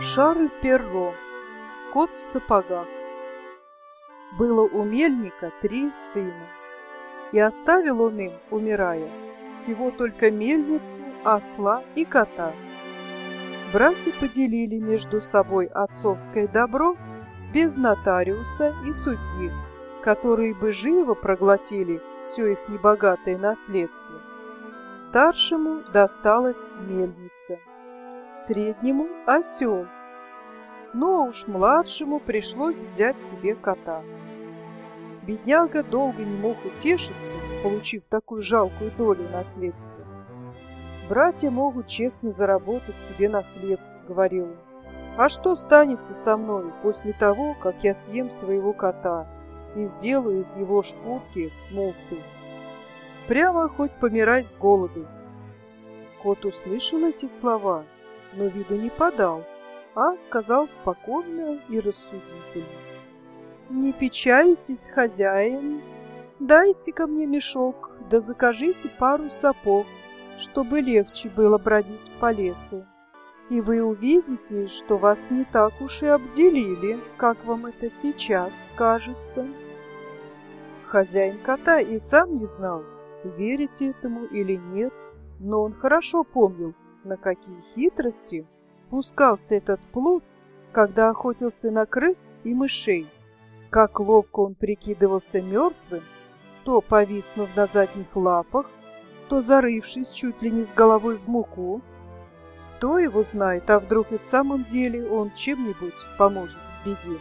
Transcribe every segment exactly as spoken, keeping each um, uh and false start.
Шарль Перро. Кот в сапогах. Было у мельника три сына, и оставил он им, умирая, всего только мельницу, осла и кота. Братья поделили между собой отцовское добро без нотариуса и судьи, которые бы живо проглотили все их небогатое наследство. Старшему досталась мельница, среднему – осел, но уж младшему пришлось взять себе кота. Бедняга долго не мог утешиться, получив такую жалкую долю наследства. «Братья могут честно заработать себе на хлеб», — говорил он. «А что станется со мной после того, как я съем своего кота и сделаю из его шкурки муфту? Прямо хоть помирай с голоду». Кот услышал эти слова, но виду не подал, а сказал спокойно и рассудительно: «Не печальтесь, хозяин, дайте-ка мне мешок, да закажите пару сапог, чтобы легче было бродить по лесу, и вы увидите, что вас не так уж и обделили, как вам это сейчас кажется». Хозяин кота и сам не знал, верить этому или нет, но он хорошо помнил, на какие хитрости пускался этот плут, когда охотился на крыс и мышей. Как ловко он прикидывался мертвым, то повиснув на задних лапах, то зарывшись чуть ли не с головой в муку. Кто его знает, а вдруг и в самом деле он чем-нибудь поможет в беде.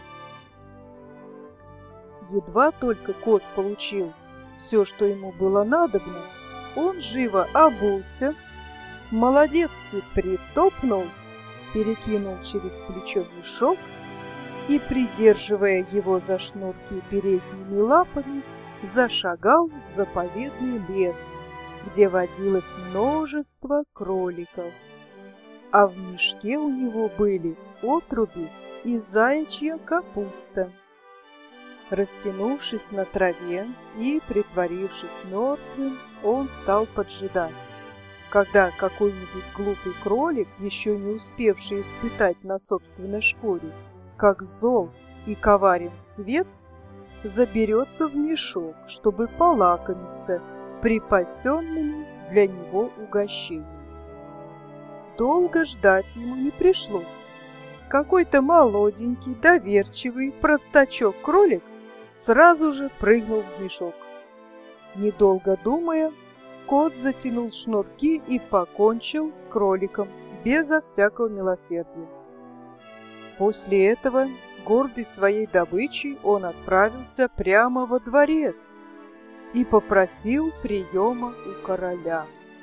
Едва только кот получил все, что ему было надобно, он живо обулся, молодецки притопнул, перекинул через плечо мешок и, придерживая его за шнурки передними лапами, зашагал в заповедный лес, где водилось множество кроликов. А в мешке у него были отруби и заячья капуста. Растянувшись на траве и притворившись мертвым, он стал поджидать, когда какой-нибудь глупый кролик, еще не успевший испытать на собственной шкуре, как зол и коварен свет, заберется в мешок, чтобы полакомиться припасенными для него угощениями. Долго ждать ему не пришлось. Какой-то молоденький, доверчивый простачок-кролик сразу же прыгнул в мешок. Недолго думая, кот затянул шнурки и покончил с кроликом безо всякого милосердия. После этого, гордый своей добычей, он отправился прямо во дворец и попросил приема у короля.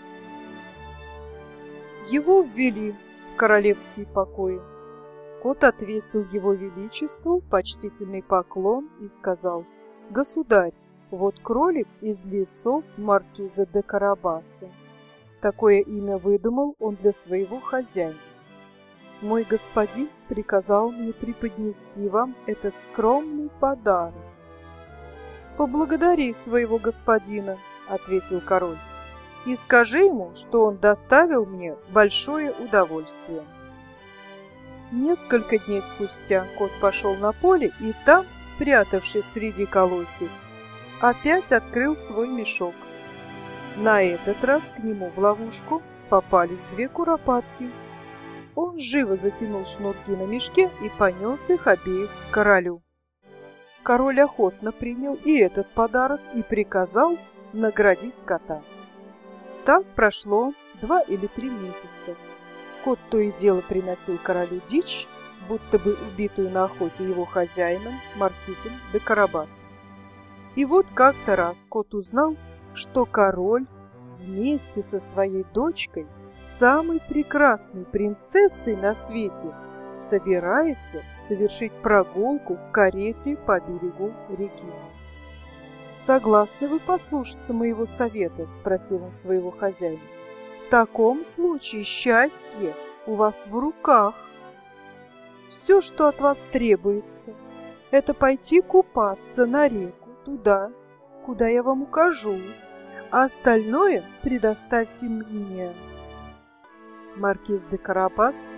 Его ввели в королевские покои. Кот отвесил его величеству почтительный поклон и сказал: «Государь, вот кролик из лесов маркиза де Карабаса». Такое имя выдумал он для своего хозяина. «Мой господин приказал мне преподнести вам этот скромный подарок». «Поблагодари своего господина», — ответил король, «и скажи ему, что он доставил мне большое удовольствие». Несколько дней спустя кот пошел на поле и там, спрятавшись среди колосьев, опять открыл свой мешок. На этот раз к нему в ловушку попались две куропатки. Он живо затянул шнурки на мешке и понес их обеих к королю. Король охотно принял и этот подарок и приказал наградить кота. Так прошло два или три месяца. Кот то и дело приносил королю дичь, будто бы убитую на охоте его хозяином, маркизом де Карабасом. И вот как-то раз кот узнал, что король вместе со своей дочкой, самой прекрасной принцессой на свете, собирается совершить прогулку в карете по берегу реки. «Согласны вы послушаться моего совета?» – спросил он своего хозяина. «В таком случае счастье у вас в руках. Все, что от вас требуется, это пойти купаться на реку туда, куда я вам укажу, а остальное предоставьте мне». Маркиз де Карабас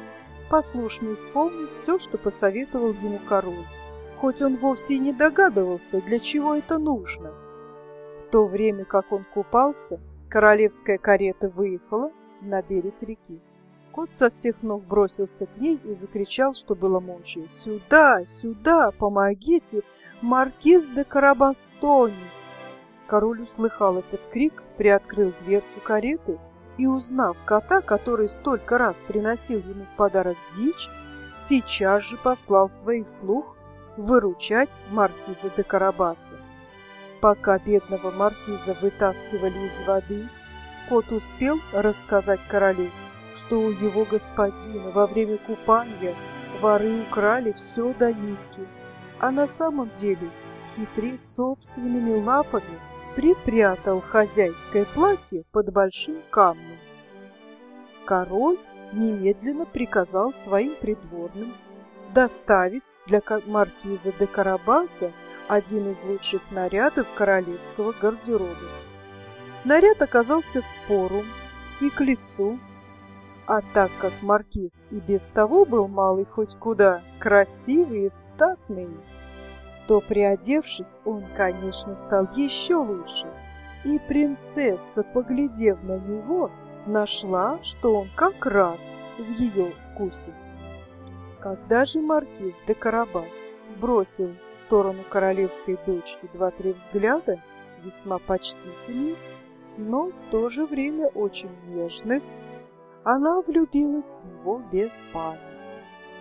послушно исполнил все, что посоветовал ему король, хоть он вовсе и не догадывался, для чего это нужно. В то время, как он купался, королевская карета выехала на берег реки. Кот со всех ног бросился к ней и закричал, что было мочи: «Сюда, сюда, помогите, маркиз де Карабас тонет!» Король услыхал этот крик, приоткрыл дверцу кареты и, узнав кота, который столько раз приносил ему в подарок дичь, сейчас же послал своих слуг выручать маркиза де Карабаса. Пока бедного маркиза вытаскивали из воды, кот успел рассказать королю, что у его господина во время купания воры украли все до нитки, а на самом деле хитрец собственными лапами припрятал хозяйское платье под большим камнем. Король немедленно приказал своим придворным доставить для маркиза де Карабаса один из лучших нарядов королевского гардероба. Наряд оказался впору и к лицу, а так как маркиз и без того был малый хоть куда красивый и статный, то, приодевшись, он, конечно, стал еще лучше, и принцесса, поглядев на него, нашла, что он как раз в ее вкусе. Когда же маркиз де Карабас бросил в сторону королевской дочки два-три взгляда, весьма почтительных, но в то же время очень нежных, она влюбилась в него без памяти.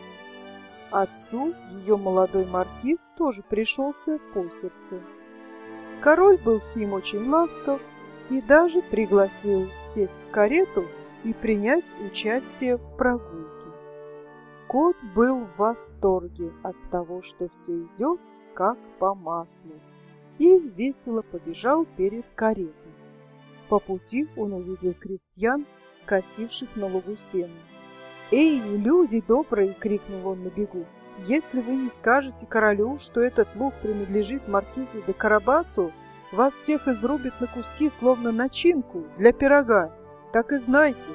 Отцу ее молодой маркиз тоже пришелся по сердцу. Король был с ним очень ласков и даже пригласил сесть в карету и принять участие в прогулке. Кот был в восторге от того, что все идет как по маслу, и весело побежал перед каретой. По пути он увидел крестьян, косивших на лугу сено. «Эй, люди добрые!» — крикнул он на бегу. «Если вы не скажете королю, что этот луг принадлежит маркизу де Карабасу, вас всех изрубят на куски, словно начинку для пирога. Так и знайте!»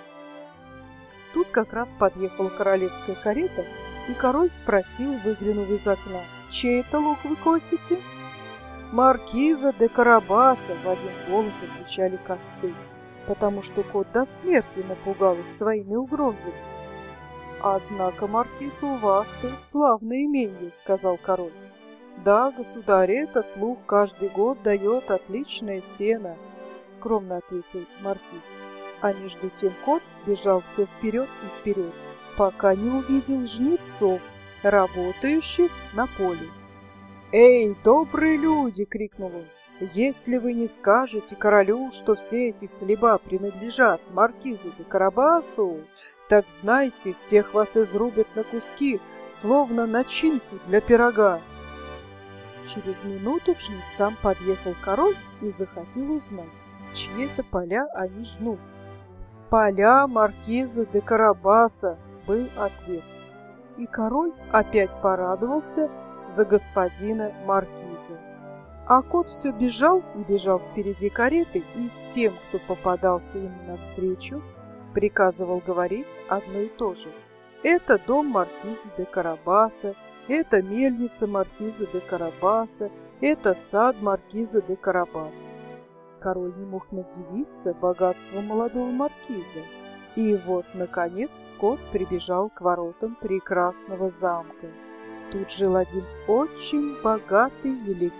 Тут как раз подъехала королевская карета, и король спросил, выглянув из окна: «Чей это луг вы косите?» «Маркиза де Карабаса!» — в один голос отвечали косцы, потому что кот до смерти напугал их своими угрозами. «Однако, маркиз, у вас тут славное имение», — сказал король. «Да, государь, этот луг каждый год дает отличное сено», — скромно ответил маркиз. А между тем кот бежал все вперед и вперед, пока не увидел жнецов, работающих на поле. «Эй, добрые люди!» — крикнул он. «Если вы не скажете королю, что все эти хлеба принадлежат маркизу де Карабасу, так знайте, всех вас изрубят на куски, словно начинку для пирога». Через минуту к жнецам подъехал король и захотел узнать, чьи это поля они жнут. «Поля маркиза де Карабаса», — был ответ. И король опять порадовался за господина маркиза. А кот все бежал и бежал впереди кареты, и всем, кто попадался ему навстречу, приказывал говорить одно и то же: «Это дом маркиза де Карабаса, это мельница маркиза де Карабаса, это сад маркиза де Карабаса». Король не мог надивиться богатством молодого маркиза. И вот, наконец, кот прибежал к воротам прекрасного замка. Тут жил один очень богатый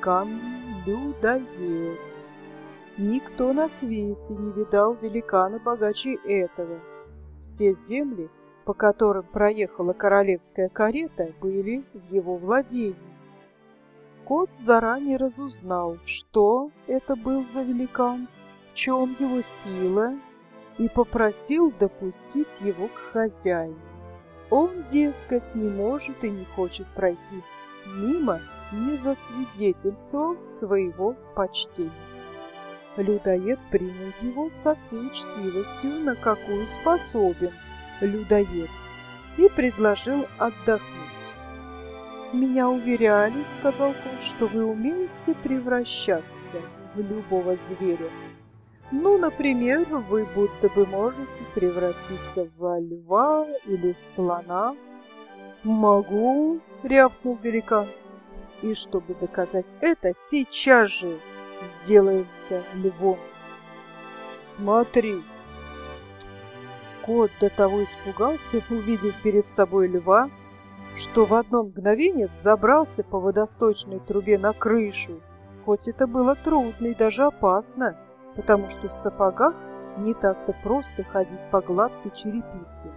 великан-людоед. Никто на свете не видал великана богаче этого. Все земли, по которым проехала королевская карета, были в его владении. Кот заранее разузнал, что это был за великан, в чем его сила, и попросил допустить его к хозяину. Он, дескать, не может и не хочет пройти мимо, не засвидетельствовав своего почтения. Людоед принял его со всей учтивостью, на какую способен людоед, и предложил отдохнуть. «Меня уверяли, — сказал кот, — что вы умеете превращаться в любого зверя. Ну, например, вы будто бы можете превратиться во льва или слона. Могу, рявкнул великан. И чтобы доказать это, сейчас же сделаемся львом. Смотри. Кот до того испугался, увидев перед собой льва, что в одно мгновение взобрался по водосточной трубе на крышу, хоть это было трудно и даже опасно, потому что в сапогах не так-то просто ходить по гладкой черепице.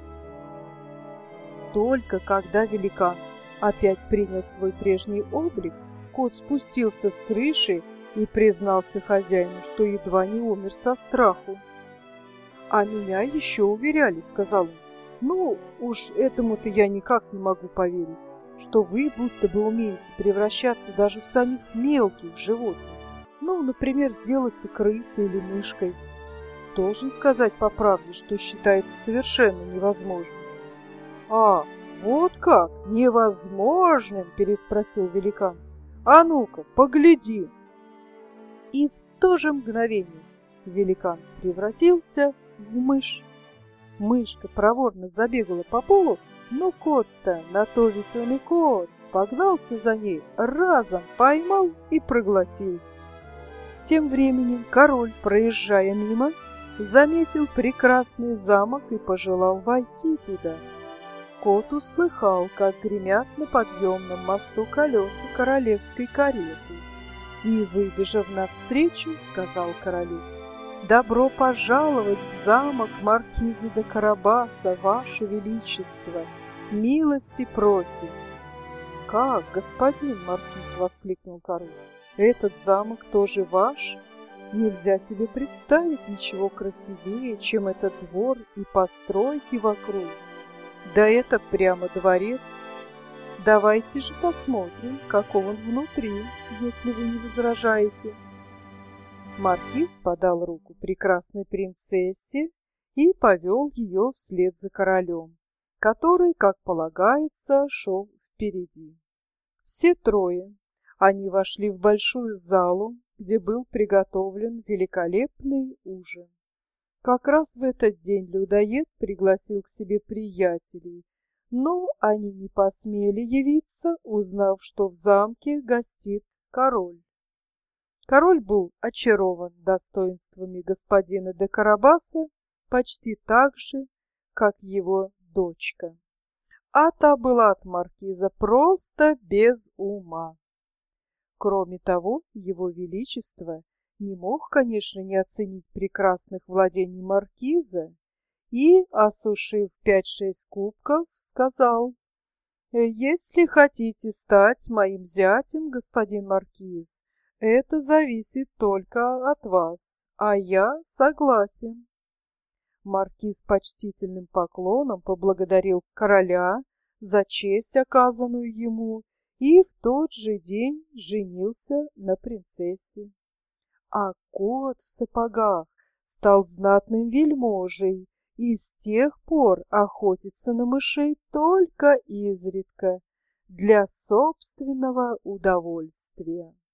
Только когда великан опять принял свой прежний облик, кот спустился с крыши и признался хозяину, что едва не умер со страху. «А меня еще уверяли», — сказал он. «Ну, уж этому-то я никак не могу поверить, что вы будто бы умеете превращаться даже в самих мелких животных. Ну, например, сделаться крысой или мышкой. Должен сказать по правде, что считаю это совершенно невозможным». «А, вот как? Невозможным?» — переспросил великан. «А ну-ка, погляди!» И в то же мгновение великан превратился в мышь. Мышка проворно забегала по полу, но кот-то, на то ведь он и кот, погнался за ней, разом поймал и проглотил. Тем временем король, проезжая мимо, заметил прекрасный замок и пожелал войти туда. Кот услыхал, как гремят на подъемном мосту колеса королевской кареты, и, выбежав навстречу, сказал королю: «Добро пожаловать в замок маркиза де Карабаса, ваше величество! Милости просим!» «Как, господин маркиз!» — воскликнул король. «Этот замок тоже ваш? Нельзя себе представить ничего красивее, чем этот двор и постройки вокруг. Да это прямо дворец. Давайте же посмотрим, каков он внутри, если вы не возражаете». Маркиз подал руку прекрасной принцессе и повел ее вслед за королем, который, как полагается, шел впереди. Все трое они вошли в большую залу, где был приготовлен великолепный ужин. Как раз в этот день людоед пригласил к себе приятелей, но они не посмели явиться, узнав, что в замке гостит король. Король был очарован достоинствами господина де Карабаса почти так же, как его дочка. А та была от маркиза просто без ума. Кроме того, его величество не мог, конечно, не оценить прекрасных владений маркиза и, осушив пять-шесть кубков, сказал: «Если хотите стать моим зятем, господин маркиз, это зависит только от вас, а я согласен». Маркиз почтительным поклоном поблагодарил короля за честь, оказанную ему, и в тот же день женился на принцессе. А кот в сапогах стал знатным вельможей и с тех пор охотится на мышей только изредка для собственного удовольствия.